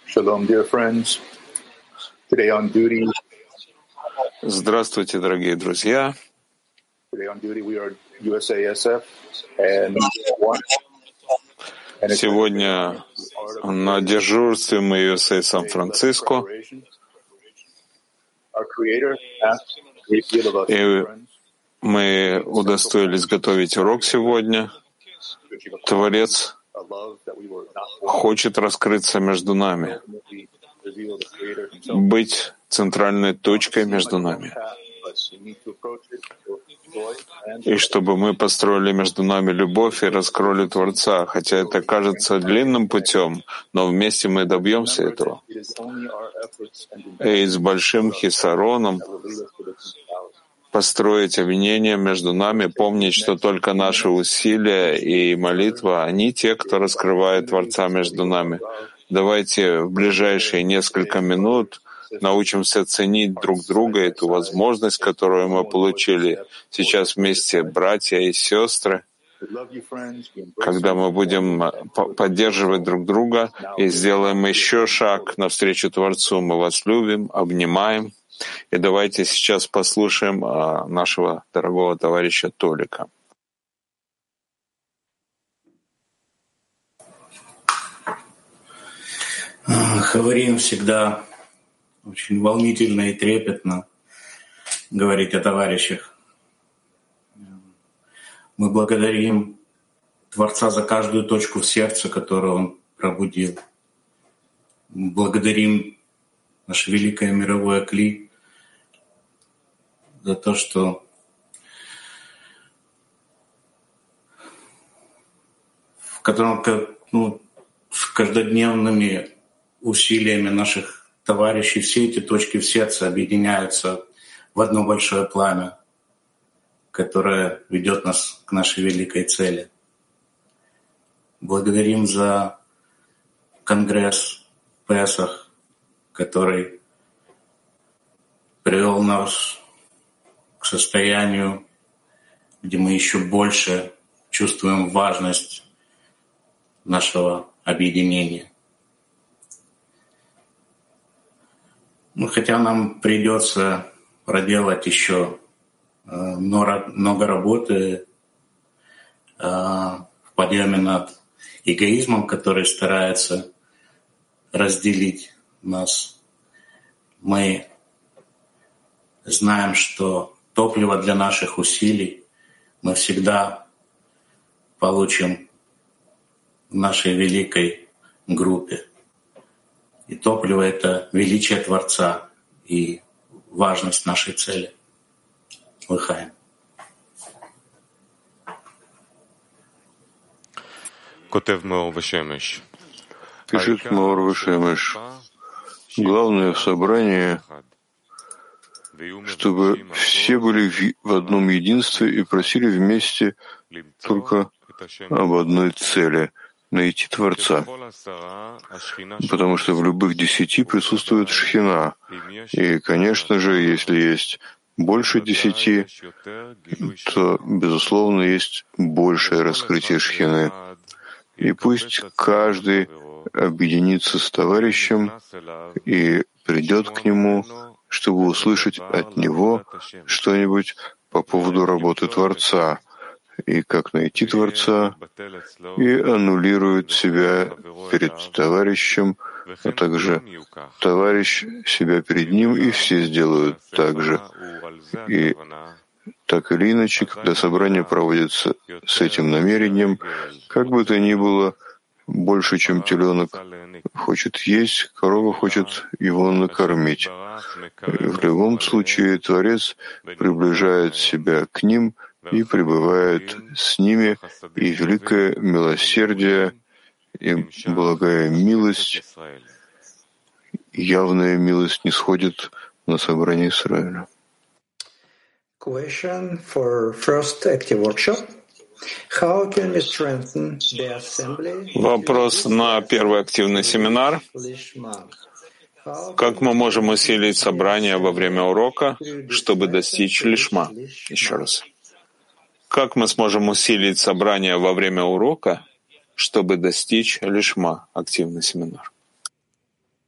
Shalom, dear friends. Today on duty. Здравствуйте, дорогие друзья. Today on duty we are USASF and Сегодня на дежурстве мы USA Сан-Франциско. И мы удостоились готовить урок сегодня. Творец хочет раскрыться между нами, быть центральной точкой между нами. И чтобы мы построили между нами любовь и раскрыли Творца, хотя это кажется длинным путем, но вместе мы добьемся этого. И с большим хисароном построить объединение между нами, помнить, что только наши усилия и молитва, они те, кто раскрывает Творца между нами. Давайте в ближайшие несколько минут научимся ценить друг друга, эту возможность, которую мы получили сейчас вместе, братья и сестры, когда мы будем поддерживать друг друга и сделаем еще шаг навстречу Творцу. Мы вас любим, обнимаем. И давайте сейчас послушаем нашего дорогого товарища Толика. Говорим всегда очень волнительно и трепетно говорить о товарищах. Мы благодарим Творца за каждую точку в сердце, которую Он пробудил. Мы благодарим наше великое мировое Кли за то, что в котором с каждодневными усилиями наших товарищей все эти точки в сердце объединяются в одно большое пламя, которое ведет нас к нашей великой цели. Благодарим за конгресс Песах, который привел нас к состоянию, где мы еще больше чувствуем важность нашего объединения. Хотя нам придется проделать еще много работы в подъеме над эгоизмом, который старается разделить нас. Мы знаем, что топливо для наших усилий мы всегда получим в нашей великой группе. И топливо — это величие Творца и важность нашей цели. Лыхаем. Пишет Моор Вешемеш. Главное в собрании, чтобы все были в одном единстве и просили вместе только об одной цели — найти Творца. Потому что в любых 10 присутствует Шхина. И, конечно же, если есть больше 10, то, безусловно, есть большее раскрытие Шхины. И пусть каждый объединится с товарищем и придет к нему, чтобы услышать от него что-нибудь по поводу работы Творца, и как найти Творца, и аннулирует себя перед товарищем, а также товарищ себя перед ним, и все сделают так же. И так или иначе, когда собрание проводится с этим намерением, как бы то ни было, больше, чем теленок хочет есть, корова хочет его накормить. И в любом случае Творец приближает себя к ним и пребывает с ними, и великое милосердие, и благая милость, явная милость нисходит на собрание Израиля. Question for first active workshop. How can we strengthen the assembly? Вопрос на первый активный семинар. Как мы можем усилить собрание во время урока, чтобы достичь лишма? Еще раз. Как мы сможем усилить собрание во время урока, чтобы достичь лишма? Активный семинар.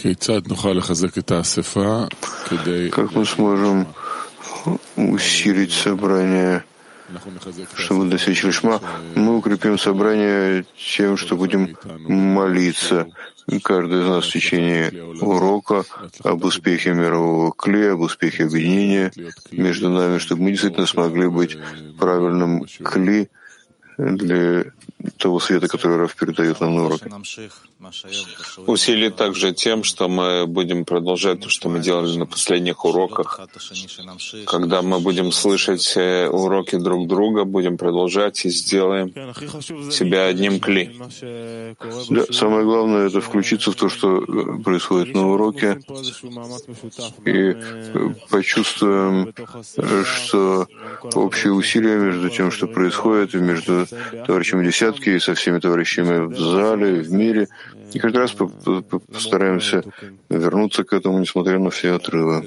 Как мы сможем усилить собрание, чтобы достичь лишма? Мы укрепим собрание тем, что будем молиться, каждый из нас в течение урока об успехе мирового кли, об успехе объединения между нами, чтобы мы действительно смогли быть правильным кли для того света, который Рав передает нам на уроке. Усилий также тем, что мы будем продолжать то, что мы делали на последних уроках. Когда мы будем слышать уроки друг друга, будем продолжать и сделаем себя одним кли. Да, самое главное — это включиться в то, что происходит на уроке, и почувствуем, что общие усилия между тем, что происходит, и между товарищами десятки и со всеми товарищами в зале, в мире. И каждый раз постараемся вернуться к этому, несмотря на все отрывы.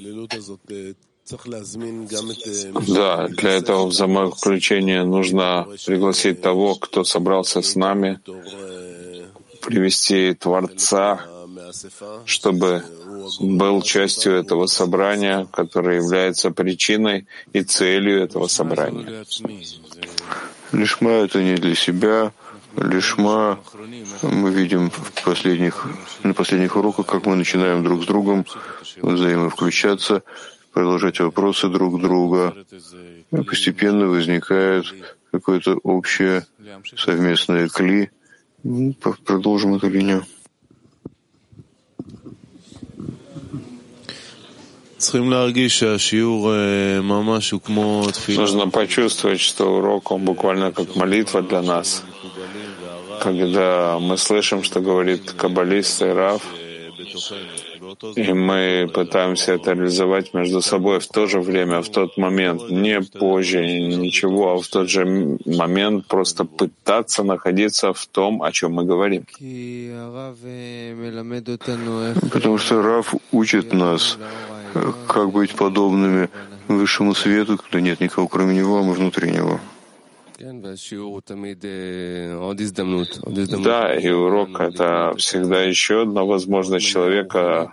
Да, для этого взаимовключения нужно пригласить того, кто собрался с нами, привести Творца, чтобы был частью этого собрания, которое является причиной и целью этого собрания. Лишма — это не для себя. Лишма мы видим на последних уроках, как мы начинаем друг с другом взаимовключаться, продолжать вопросы друг друга. И постепенно возникает какое-то общее совместное кли. Продолжим эту линию. Нужно почувствовать, что урок, он буквально как молитва для нас. Когда мы слышим, что говорит каббалист и Рав, и мы пытаемся это реализовать между собой в то же время, в тот момент, не позже, ничего, а в тот же момент просто пытаться находиться в том, о чем мы говорим. Потому что Рав учит нас, как быть подобными высшему свету, когда нет никого кроме него, а мы внутри него. Да, и урок — это всегда еще одна возможность человека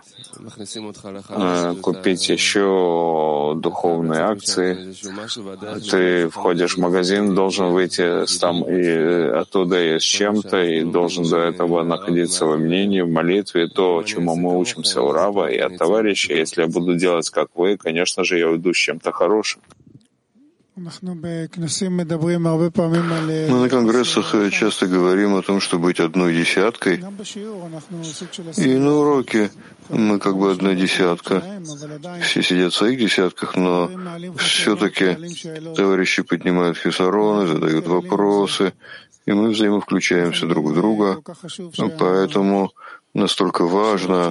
купить еще духовные акции. Ты входишь в магазин, должен выйти там и оттуда и с чем-то, и должен до этого находиться во мнении, в молитве, то, чему мы учимся у Рава и от товарища. Если я буду делать, как вы, конечно же, я уйду с чем-то хорошим. Мы на конгрессах часто говорим о том, что быть одной десяткой. И на уроке мы как бы одна десятка. Все сидят в своих десятках, но все-таки товарищи поднимают хисароны, задают вопросы, и мы взаимовключаемся друг в друга. Поэтому настолько важно,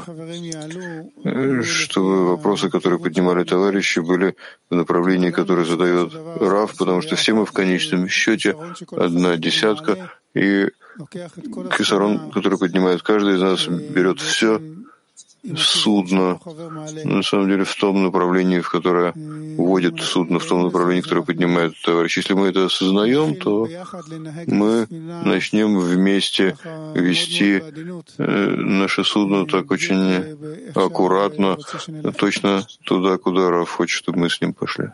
чтобы вопросы, которые поднимали товарищи, были в направлении, которое задает Рав, потому что все мы в конечном счете одна десятка, и хисарон, который поднимает каждый из нас, берет все судно, на самом деле, в том направлении, в которое уводит судно, в том направлении, которое поднимает товарищ. Если мы это осознаем, то мы начнем вместе вести наше судно так очень аккуратно, точно туда, куда Рав хочет, чтобы мы с ним пошли.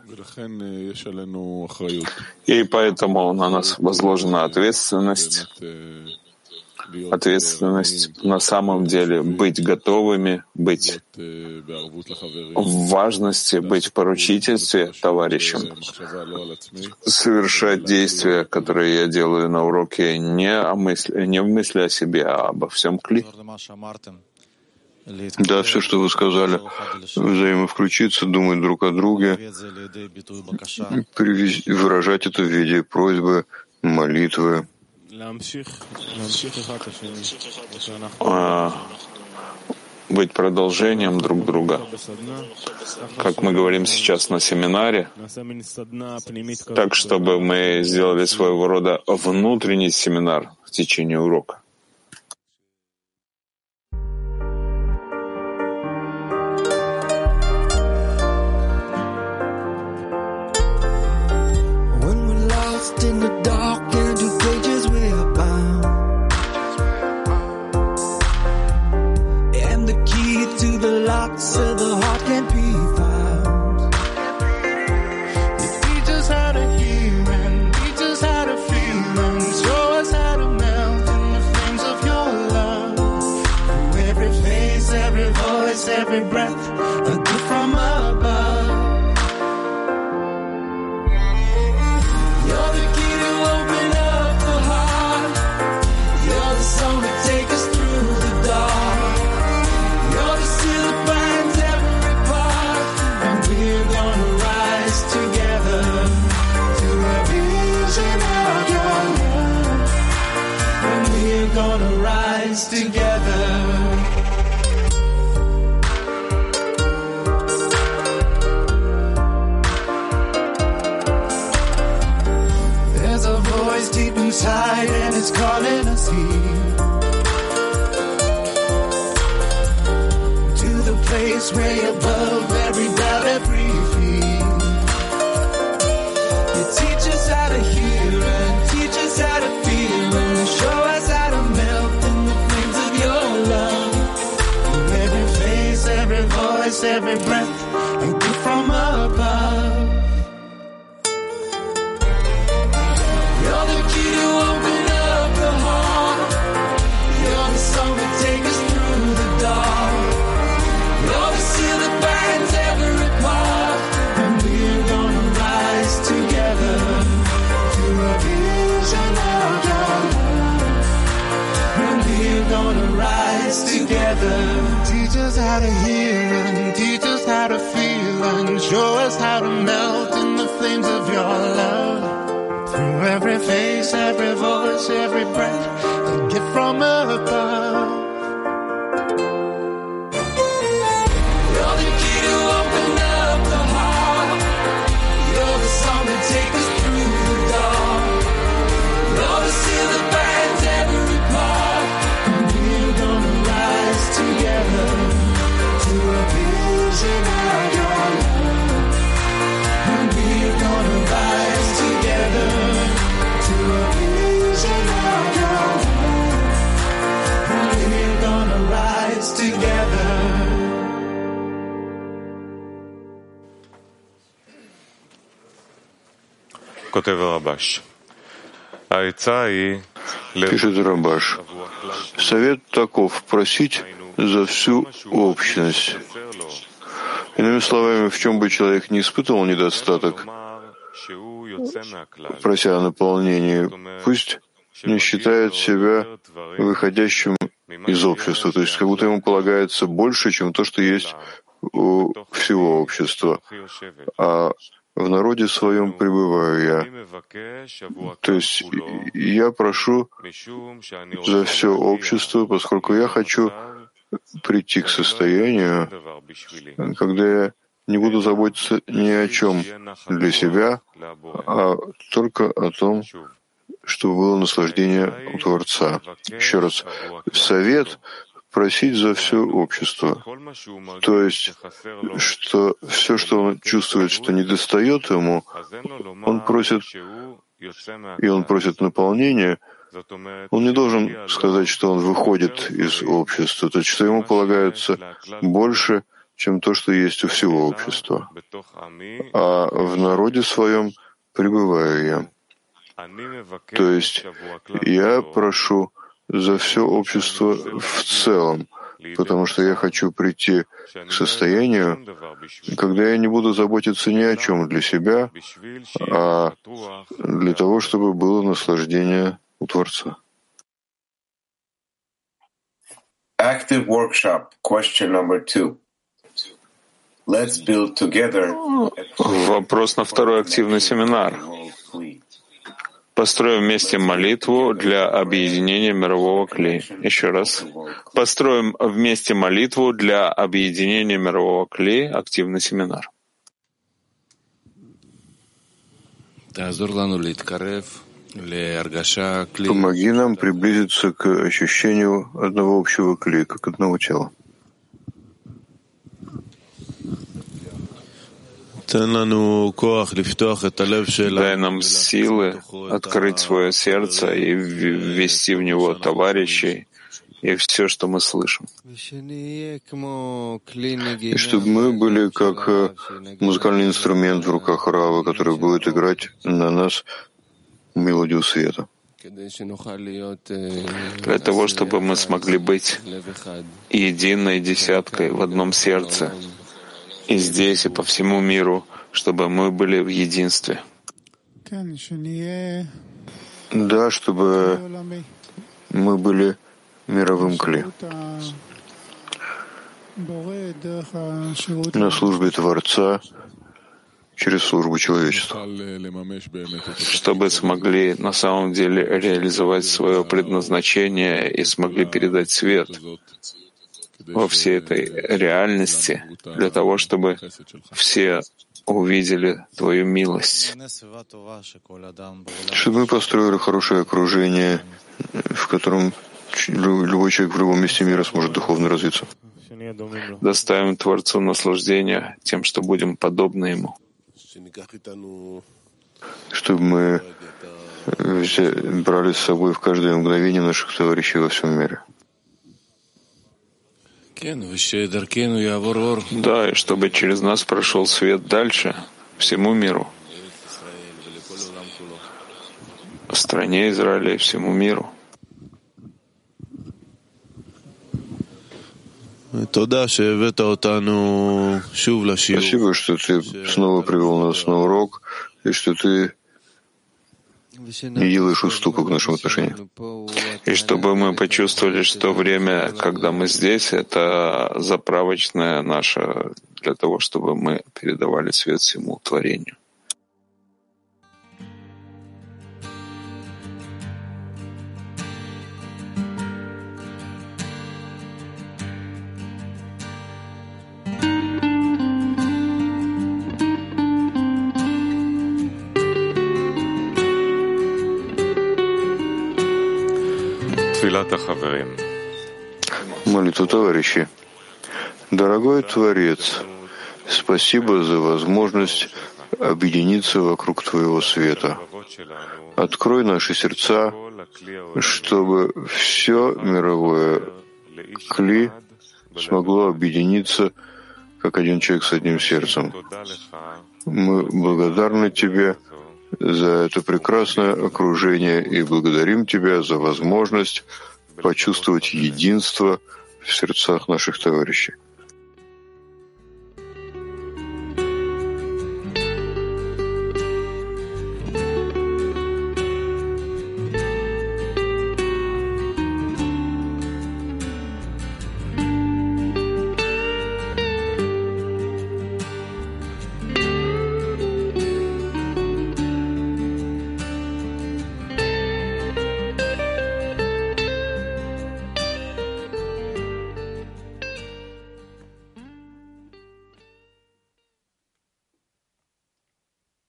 И поэтому на нас возложена ответственность на самом деле быть готовыми, быть в важности, быть в поручительстве товарищам, совершать действия, которые я делаю на уроке, не в мысли о себе, а обо всем кли. Да, все, что вы сказали, взаимовключиться, думать друг о друге, выражать это в виде просьбы, молитвы. Быть продолжением друг друга. Как мы говорим сейчас на семинаре, так, чтобы мы сделали своего рода внутренний семинар в течение урока. box so the heart can't be found. You teach us how to hear and teach us how to feel and show us how to melt in the flames of your love. Through every face, every voice, every breath, a gift from above. You're the key to open up the heart. You're the song to take us through the dark. You're the seal that binds every part. And we're gonna rise together to a vision of your love. And we're gonna rise together. There's a voice deep inside and it's calling us here to the place way above every doubt, every fear. You teach us how to hear and teach us how to feel and show us how to melt in the flames of your love. Through every face, every voice, every breath, a gift from above. You're the key to open up the heart. You're the song that takes us through the dark. You're the seal that binds every part. And we're gonna rise together to a vision of your love. And we're gonna rise together. Teach us how to hear and teach us how to feel and show us how to melt in the flames of your love. Through every face, every voice, every breath, a gift from above. You're the key to open up the heart. You're the song that takes us through the dark. You're the seal that binds every part. And we're gonna rise together to a vision of your love. And we're gonna rise together to a vision of your love. And we're gonna rise together. Пишет Рабаш. Совет таков — просить за всю общность. Иными словами, в чем бы человек не испытывал недостаток, прося о наполнении, пусть не считает себя выходящим из общества, то есть как будто ему полагается больше, чем то, что есть у всего общества. А в народе своем пребываю я. То есть я прошу за все общество, поскольку я хочу прийти к состоянию, когда я не буду заботиться ни о чем для себя, а только о том, чтобы было наслаждение у Творца. Еще раз, совет — просить за все общество. То есть, что все, что он чувствует, что недостает ему, он просит, и он просит наполнения, он не должен сказать, что он выходит из общества, то есть, что ему полагается больше, чем то, что есть у всего общества. А в народе своем пребываю я. То есть я прошу за все общество в целом, потому что я хочу прийти к состоянию, когда я не буду заботиться ни о чем для себя, а для того, чтобы было наслаждение у Творца. Active workshop, question number 2. Let's build together. Вопрос на второй активный семинар. Построим вместе молитву для объединения мирового кли. Еще раз. Построим вместе молитву для объединения мирового кли. Активный семинар. Помоги нам приблизиться к ощущению одного общего кли, как одного тела. Дай нам силы открыть свое сердце и ввести в него товарищей, и все, что мы слышим. И чтобы мы были как музыкальный инструмент в руках Равы, который будет играть на нас мелодию света. Для того, чтобы мы смогли быть единой десяткой в одном сердце, и здесь, и по всему миру, чтобы мы были в единстве. Да, чтобы мы были мировым кли на службе Творца через службу человечеству, чтобы смогли на самом деле реализовать свое предназначение и смогли передать свет во всей этой реальности, для того, чтобы все увидели Твою милость. Чтобы мы построили хорошее окружение, в котором любой человек в любом месте мира сможет духовно развиться. Доставим Творцу наслаждение тем, что будем подобны Ему. Чтобы мы брали с собой в каждое мгновение наших товарищей во всем мире. Да, и чтобы через нас прошел свет дальше, всему миру, в стране Израиля и всему миру. Спасибо, что ты снова привел нас на урок, и что ты не делаешь уступок нашим отношениям. И чтобы мы почувствовали, что время, когда мы здесь, это заправочное наше для того, чтобы мы передавали свет всему творению. Молитва товарищей. Дорогой Творец, спасибо за возможность объединиться вокруг Твоего света. Открой наши сердца, чтобы все мировое кли смогло объединиться как один человек с одним сердцем. Мы благодарны Тебе за это прекрасное окружение и благодарим Тебя за возможность почувствовать единство в сердцах наших товарищей.